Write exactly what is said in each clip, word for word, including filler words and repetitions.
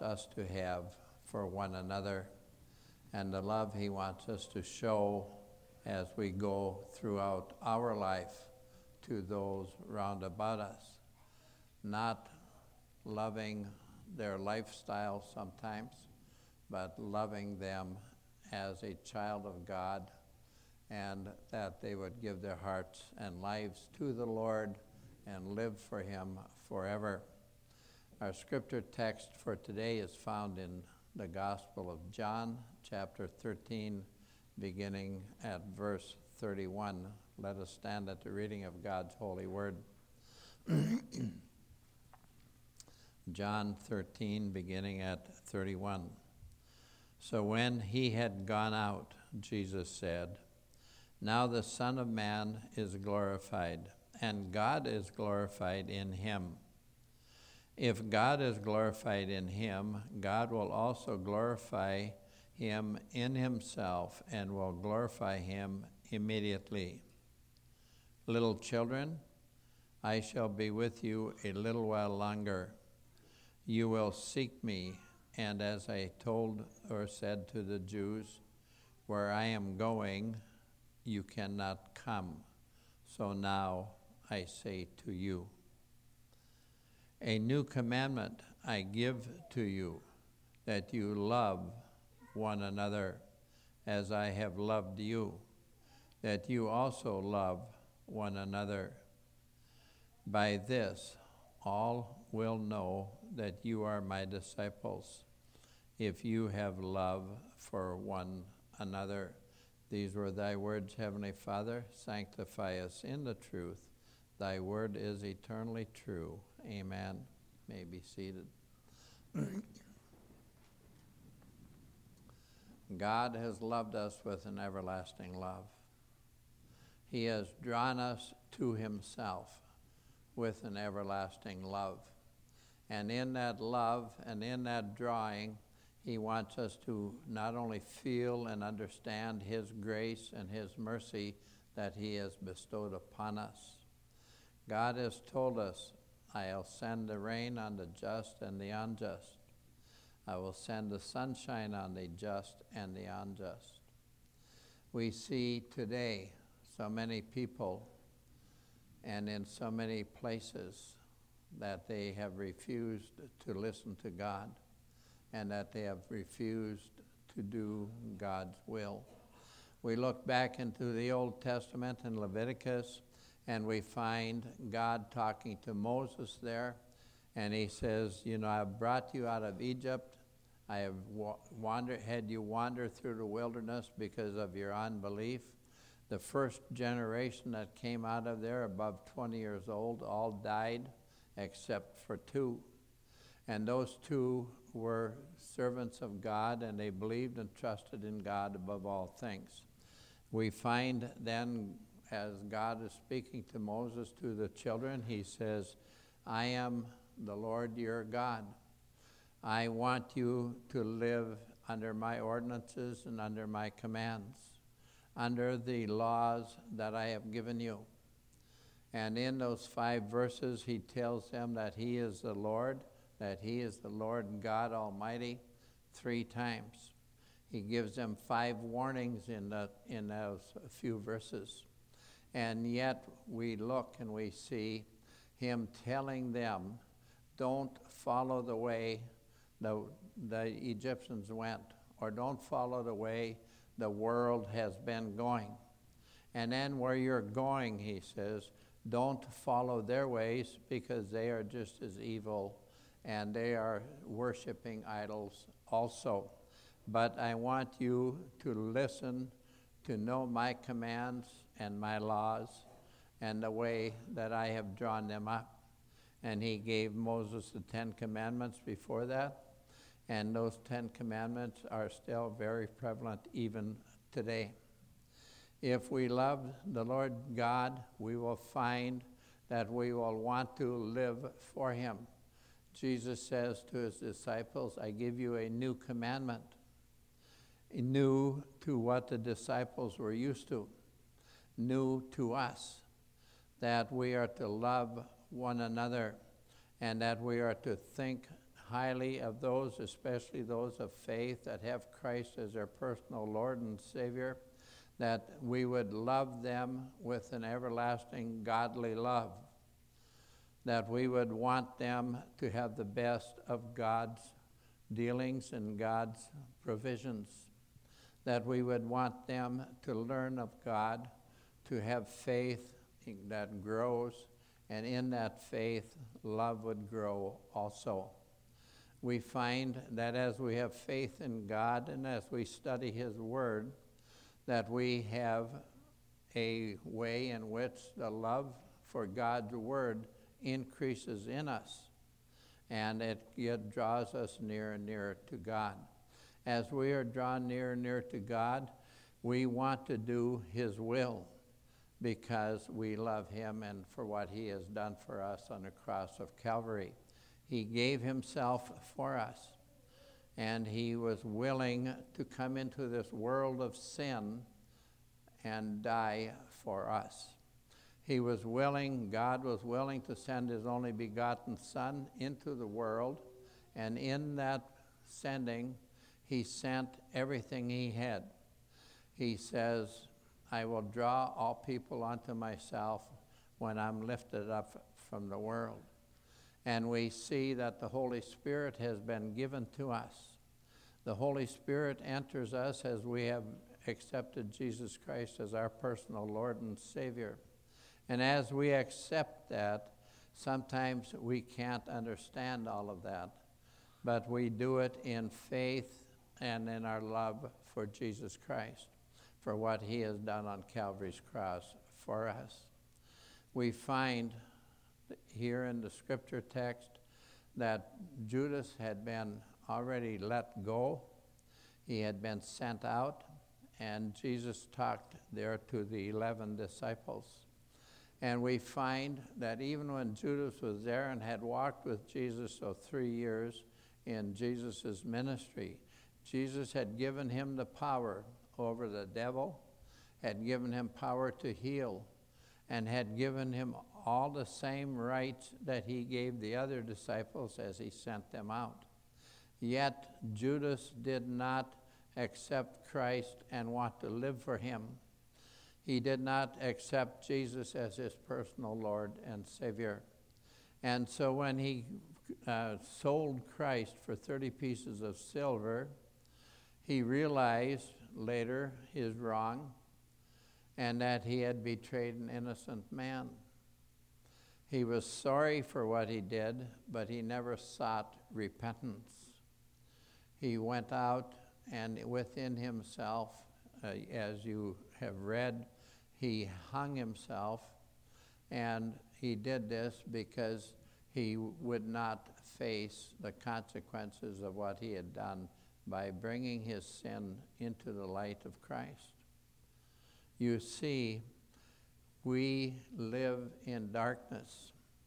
us to have for one another, and the love he wants us to show as we go throughout our life to those round about us. Not loving their lifestyle sometimes, but loving them as a child of God, and that they would give their hearts and lives to the Lord and live for him forever. Our scripture text for today is found in the Gospel of John, chapter thirteen, beginning at verse thirty-one. Let us stand at the reading of God's holy word. John thirteen, beginning at thirty-one. So when he had gone out, Jesus said, "Now the Son of Man is glorified, and God is glorified in him. If God is glorified in him, God will also glorify him in himself and will glorify him immediately. Little children, I shall be with you a little while longer. You will seek me, and as I told or said to the Jews, where I am going, you cannot come. So now I say to you, a new commandment I give to you, that you love one another as I have loved you, that you also love one another. By this, all will know that you are my disciples, if you have love for one another." These were thy words, Heavenly Father. Sanctify us in the truth. Thy word is eternally true. Amen. You may be seated. God has loved us with an everlasting love. He has drawn us to himself with an everlasting love. And in that love and in that drawing, he wants us to not only feel and understand his grace and his mercy that he has bestowed upon us. God has told us, I'll send the rain on the just and the unjust. I will send the sunshine on the just and the unjust. We see today so many people and in so many places that they have refused to listen to God and that they have refused to do God's will. We look back into the Old Testament in Leviticus, and we find God talking to Moses there, and he says, you know, I've brought you out of Egypt. I have wa- wandered, had you wander through the wilderness because of your unbelief. The first generation that came out of there, above twenty years old, all died except for two. And those two were servants of God, and they believed and trusted in God above all things. We find then, as God is speaking to Moses, to the children, he says, I am the Lord your God. I want you to live under my ordinances and under my commands, under the laws that I have given you. And in those five verses, he tells them that he is the Lord, that he is the Lord God Almighty, three times. He gives them five warnings in, the, in those few verses. And yet we look and we see him telling them, don't follow the way the, the Egyptians went, or don't follow the way the world has been going. And then where you're going, he says, don't follow their ways, because they are just as evil and they are worshiping idols also. But I want you to listen, to know my commands and my laws and the way that I have drawn them up. And he gave Moses the Ten Commandments before that. And those Ten Commandments are still very prevalent even today. If we love the Lord God, we will find that we will want to live for him. Jesus says to his disciples, I give you a new commandment, new to what the disciples were used to, new to us, that we are to love one another and that we are to think highly of those, especially those of faith that have Christ as their personal Lord and Savior, that we would love them with an everlasting godly love, that we would want them to have the best of God's dealings and God's provisions, that we would want them to learn of God, to have faith that grows, and in that faith, love would grow also. We find that as we have faith in God and as we study His Word, that we have a way in which the love for God's Word increases in us, and it, it draws us nearer and nearer to God. As we are drawn nearer and nearer to God, we want to do His will because we love Him and for what He has done for us on the cross of Calvary. He gave Himself for us, and He was willing to come into this world of sin and die for us. He was willing, God was willing to send His only begotten Son into the world, and in that sending, He sent everything He had. He says, I will draw all people unto myself when I'm lifted up from the world. And we see that the Holy Spirit has been given to us. The Holy Spirit enters us as we have accepted Jesus Christ as our personal Lord and Savior. And as we accept that, sometimes we can't understand all of that, but we do it in faith and in our love for Jesus Christ, for what He has done on Calvary's cross for us. We find here in the scripture text that Judas had been already let go. He had been sent out, and Jesus talked there to the eleven disciples. And we find that even when Judas was there and had walked with Jesus for three years in Jesus' ministry, Jesus had given him the power over the devil, had given him power to heal, and had given him all the same rights that He gave the other disciples as He sent them out. Yet Judas did not accept Christ and want to live for Him. He did not accept Jesus as his personal Lord and Savior. And so when he uh, sold Christ for thirty pieces of silver, he realized later his wrong and that he had betrayed an innocent man. He was sorry for what he did, but he never sought repentance. He went out and within himself, uh, as you have read, he hung himself, and he did this because he would not face the consequences of what he had done by bringing his sin into the light of Christ. You see, we live in darkness,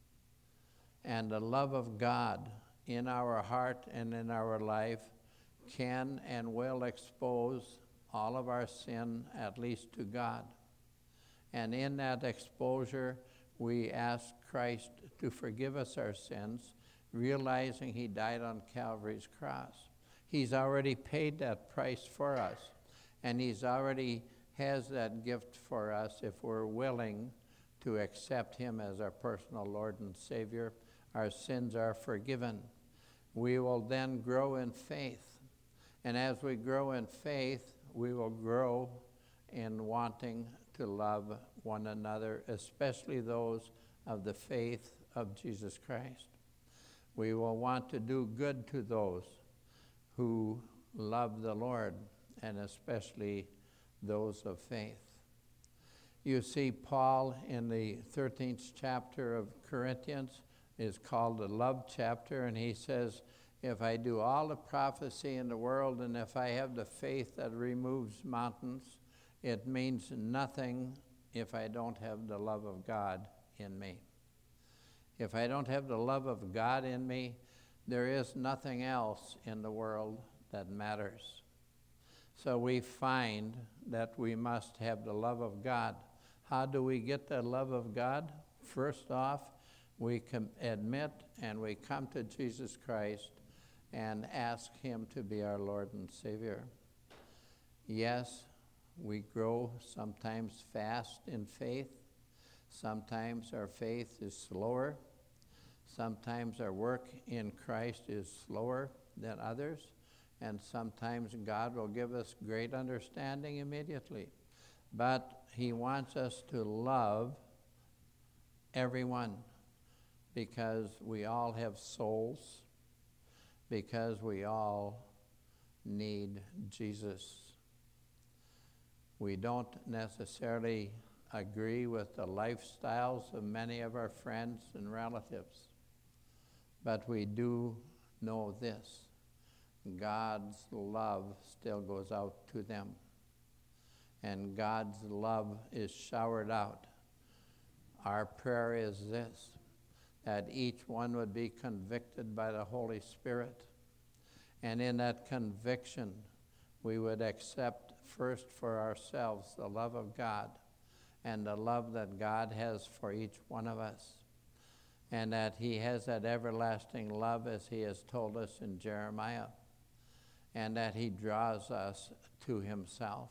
and the love of God in our heart and in our life can and will expose all of our sin, at least to God. And in that exposure, we ask Christ to forgive us our sins, realizing He died on Calvary's cross. He's already paid that price for us, and He's already has that gift for us if we're willing to accept Him as our personal Lord and Savior. Our sins are forgiven. We will then grow in faith. And as we grow in faith, we will grow in wanting to love one another, especially those of the faith of Jesus Christ. We will want to do good to those who love the Lord, and especially those of faith. You see, Paul in the thirteenth chapter of Corinthians is called the love chapter, and he says, if I do all the prophecy in the world and if I have the faith that removes mountains, it means nothing if I don't have the love of God in me. If I don't have the love of God in me, there is nothing else in the world that matters. So we find that we must have the love of God. How do we get the love of God? First off, we can admit and we come to Jesus Christ and ask Him to be our Lord and Savior. Yes, we grow sometimes fast in faith. Sometimes our faith is slower. Sometimes our work in Christ is slower than others. And sometimes God will give us great understanding immediately. But He wants us to love everyone, because we all have souls, because we all need Jesus. We don't necessarily agree with the lifestyles of many of our friends and relatives, but we do know this: God's love still goes out to them, and God's love is showered out. Our prayer is this: that each one would be convicted by the Holy Spirit, and in that conviction we would accept first for ourselves the love of God and the love that God has for each one of us, and that He has that everlasting love as He has told us in Jeremiah, and that He draws us to Himself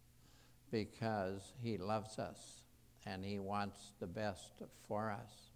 because He loves us and He wants the best for us.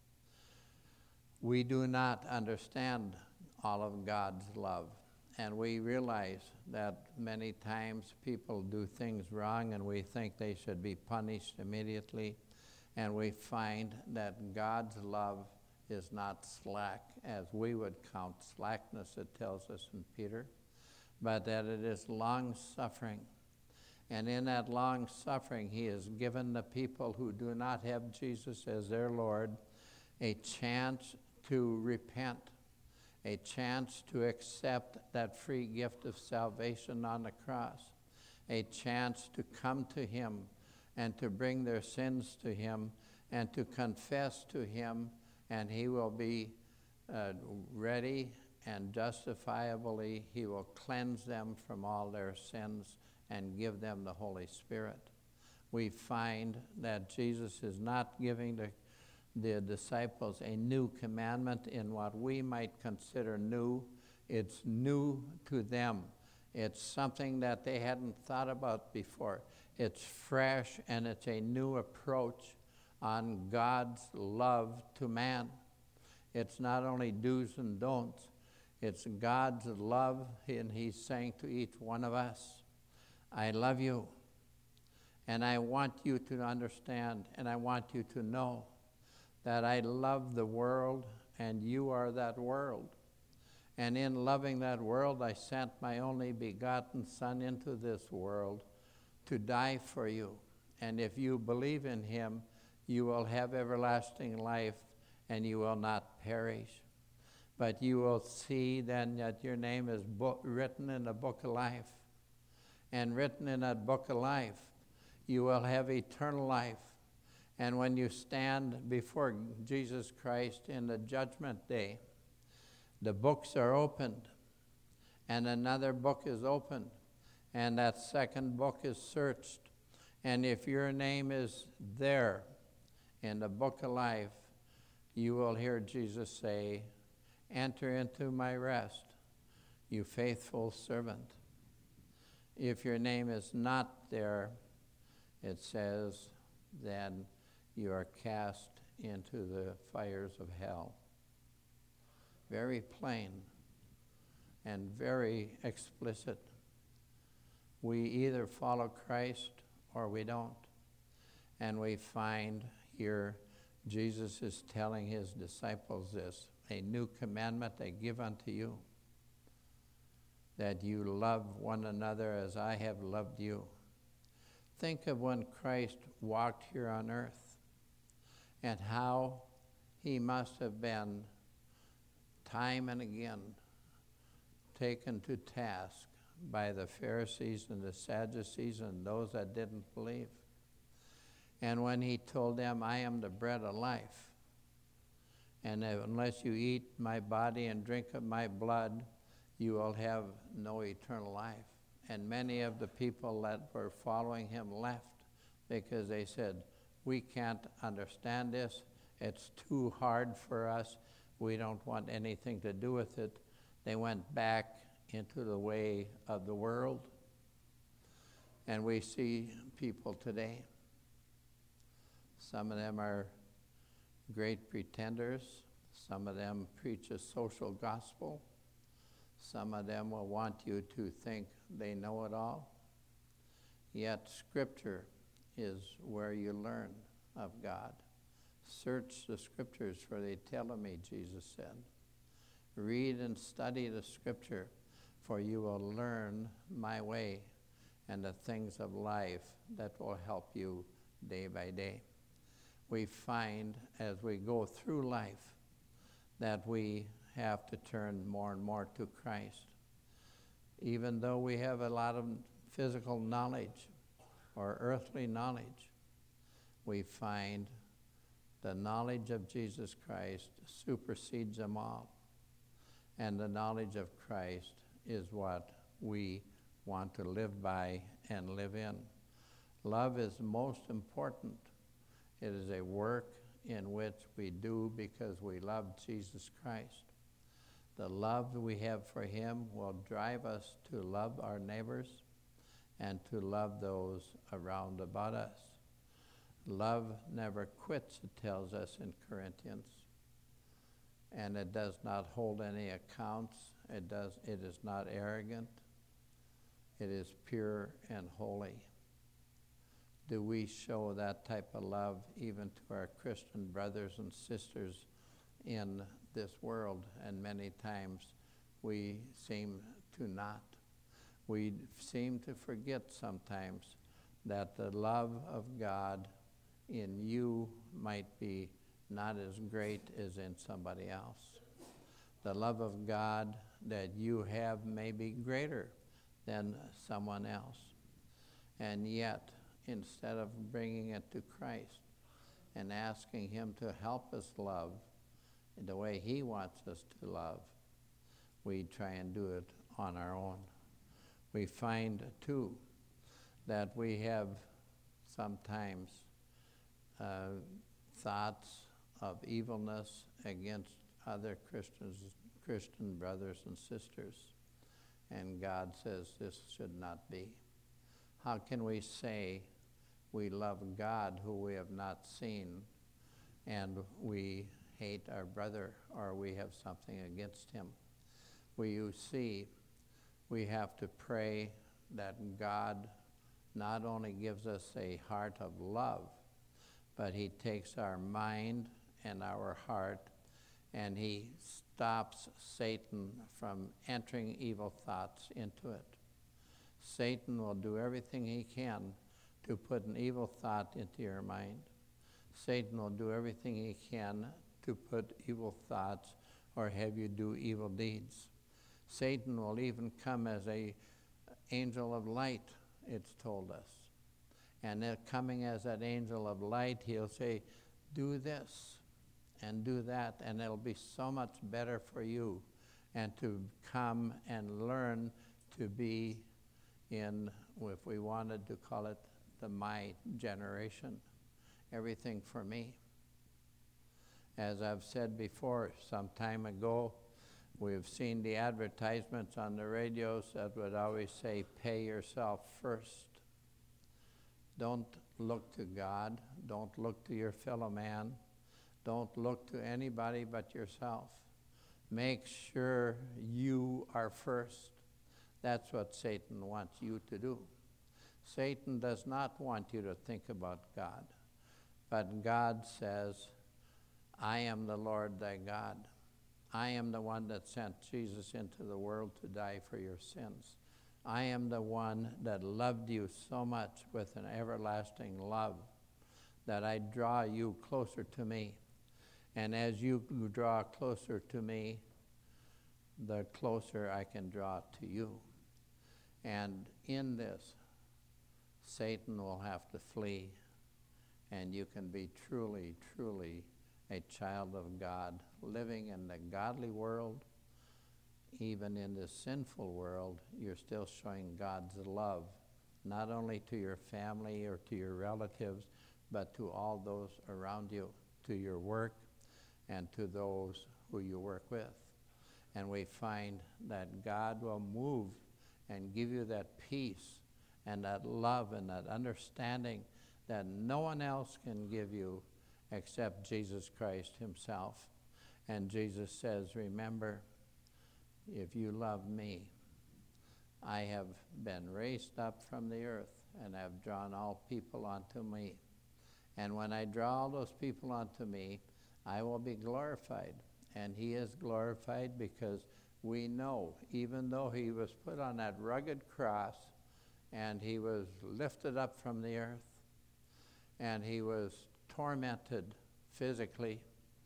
We do not understand all of God's love, and we realize that many times people do things wrong and we think they should be punished immediately, and we find that God's love is not slack, as we would count slackness, it tells us in Peter, but that it is long-suffering. And in that long-suffering, He has given the people who do not have Jesus as their Lord a chance to repent, a chance to accept that free gift of salvation on the cross, a chance to come to Him and to bring their sins to Him and to confess to Him, and He will be uh, ready and justifiably, He will cleanse them from all their sins and give them the Holy Spirit. We find that Jesus is not giving the, the disciples a new commandment in what we might consider new. It's new to them. It's something that they hadn't thought about before. It's fresh, and it's a new approach on God's love to man. It's not only do's and don'ts. It's God's love, and He's saying to each one of us, I love you, and I want you to understand, and I want you to know that I love the world, and you are that world. And in loving that world, I sent my only begotten Son into this world to die for you. And if you believe in Him, you will have everlasting life, and you will not perish. But you will see then that your name is bo- written in the book of life. And written in that book of life, you will have eternal life. And when you stand before Jesus Christ in the judgment day, the books are opened, and another book is opened, and that second book is searched. And if your name is there in the book of life, you will hear Jesus say, enter into my rest, you faithful servant. If your name is not there, it says, then you are cast into the fires of hell. Very plain and very explicit. We either follow Christ or we don't. And we find here Jesus is telling His disciples this, a new commandment I give unto you, that you love one another as I have loved you. Think of when Christ walked here on earth and how He must have been time and again taken to task by the Pharisees and the Sadducees and those that didn't believe. And when He told them, I am the bread of life, and unless you eat my body and drink of my blood, you will have no eternal life. And many of the people that were following Him left because they said, we can't understand this. It's too hard for us. We don't want anything to do with it. They went back into the way of the world. And we see people today. Some of them are great pretenders. Some of them preach a social gospel. Some of them will want you to think they know it all. Yet Scripture is where you learn of God. Search the Scriptures, for they tell of me, Jesus said. Read and study the Scripture, for you will learn my way and the things of life that will help you day by day. We find as we go through life that we have to turn more and more to Christ. Even though we have a lot of physical knowledge or earthly knowledge, we find the knowledge of Jesus Christ supersedes them all. And the knowledge of Christ is what we want to live by and live in. Love is most important. It is a work in which we do because we love Jesus Christ. The love we have for him will drive us to love our neighbors and to love those around about us. Love never quits, it tells us in Corinthians. And it does not hold any accounts. It does. It is not arrogant. It is pure and holy. Do we show that type of love even to our Christian brothers and sisters in this world? And many times we seem to not. We seem to forget sometimes that the love of God in you might be not as great as in somebody else. The love of God that you have may be greater than someone else. And yet, instead of bringing it to Christ and asking him to help us love in the way he wants us to love, we try and do it on our own. We find, too, that we have sometimes uh, thoughts of evilness against other Christians, Christian brothers and sisters. And God says this should not be. How can we say we love God who we have not seen and we hate our brother or we have something against him? We you see, we have to pray that God not only gives us a heart of love, but he takes our mind and our heart and he stops Satan from entering evil thoughts into it. Satan will do everything he can to put an evil thought into your mind. Satan will do everything he can to put evil thoughts or have you do evil deeds. Satan will even come as an angel of light, it's told us. And then coming as that angel of light, he'll say, do this and do that, and it'll be so much better for you. And to come and learn to be in, if we wanted to call it, the my generation, everything for me. As I've said before, some time ago, we've seen the advertisements on the radios that would always say, pay yourself first. Don't look to God. Don't look to your fellow man. Don't look to anybody but yourself. Make sure you are first. That's what Satan wants you to do. Satan does not want you to think about God. But God says, I am the Lord thy God. I am the one that sent Jesus into the world to die for your sins. I am the one that loved you so much with an everlasting love that I draw you closer to me. And as you draw closer to me, the closer I can draw to you. And in this, Satan will have to flee, and you can be truly, truly a child of God, living in the godly world. Even in this sinful world, you're still showing God's love, not only to your family or to your relatives, but to all those around you, to your work, and to those who you work with. And we find that God will move and give you that peace and that love and that understanding that no one else can give you except Jesus Christ himself. And Jesus says, remember, if you love me, I have been raised up from the earth and have drawn all people unto me. And when I draw all those people unto me, I will be glorified. And he is glorified because we know, even though he was put on that rugged cross and he was lifted up from the earth and he was tormented physically,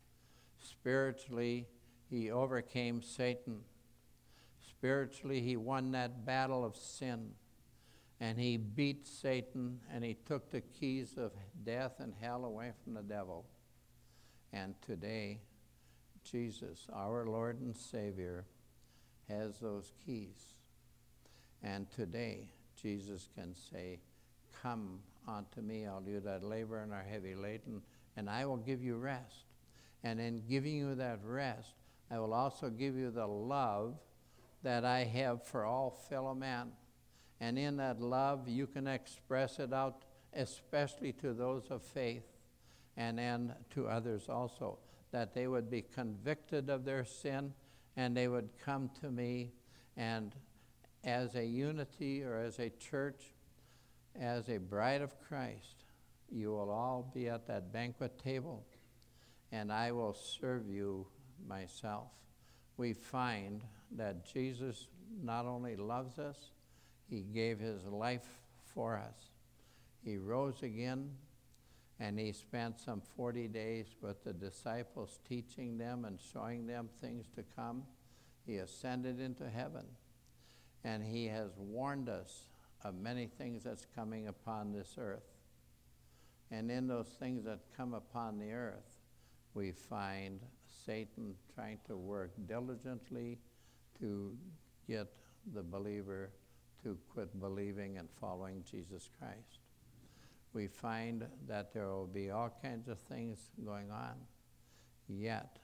spiritually, he overcame Satan. Spiritually, he won that battle of sin, and he beat Satan, and he took the keys of death and hell away from the devil. And today, Jesus, our Lord and Savior, has those keys. And today, Jesus can say, come unto me, all you that labor and are heavy laden, and I will give you rest. And in giving you that rest, I will also give you the love that I have for all fellow men. And in that love, you can express it out, especially to those of faith, and then to others also, that they would be convicted of their sin, and they would come to me, and as a unity or as a church, as a bride of Christ, you will all be at that banquet table, and I will serve you myself. We find that Jesus not only loves us, he gave his life for us. He rose again, and he spent some forty days with the disciples, teaching them and showing them things to come. He ascended into heaven, and he has warned us of many things that's coming upon this earth. And in those things that come upon the earth, we find Satan trying to work diligently to get the believer to quit believing and following Jesus Christ. We find that there will be all kinds of things going on. Yet,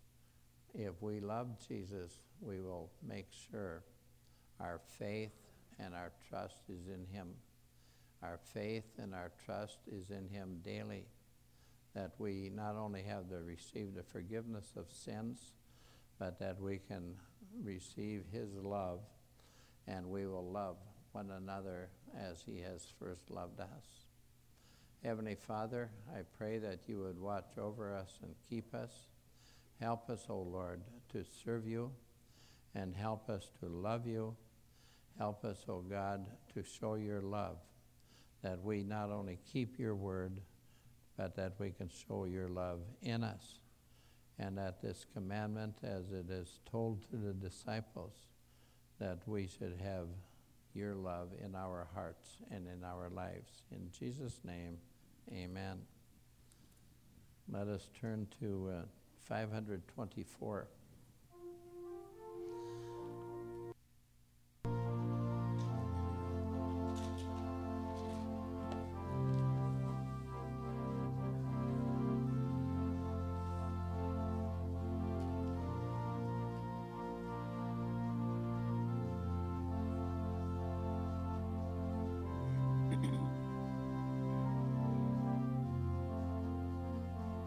if we love Jesus, we will make sure our faith and our trust is in him. Our faith and our trust is in him daily, that we not only have to receive the forgiveness of sins, but that we can receive his love, and we will love one another as he has first loved us. Heavenly Father, I pray that you would watch over us and keep us. Help us, O Lord, to serve you, and help us to love you. Help us, O God, to show your love, that we not only keep your word, but that we can show your love in us, and that this commandment, as it is told to the disciples, that we should have your love in our hearts and in our lives. In Jesus' name, amen. Let us turn to uh, five hundred twenty-four.